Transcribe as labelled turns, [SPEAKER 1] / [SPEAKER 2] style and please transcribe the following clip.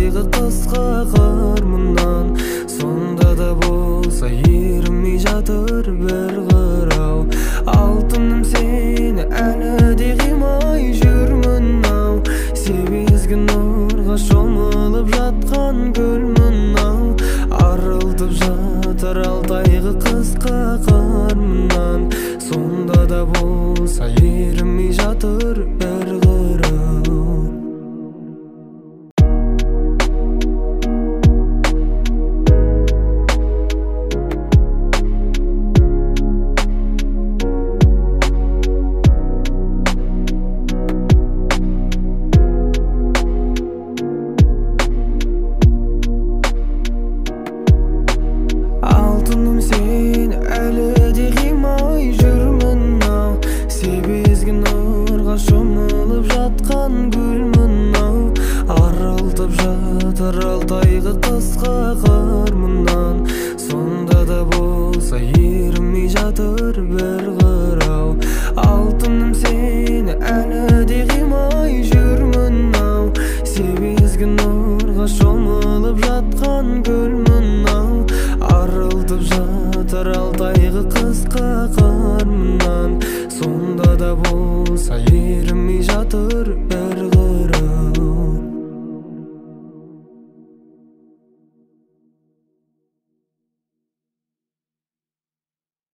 [SPEAKER 1] алтайғы қысқа қармынан. Сонда да болса ерімей жатыр бір қырау. Алтыным сені әлі де қимай жүрмін ау. Себезгі нұрға шомылып жатқан көлмін ау. Арылтып жатыр алтайғы қысқа қармынан. Сонда да болса ерімей жатыр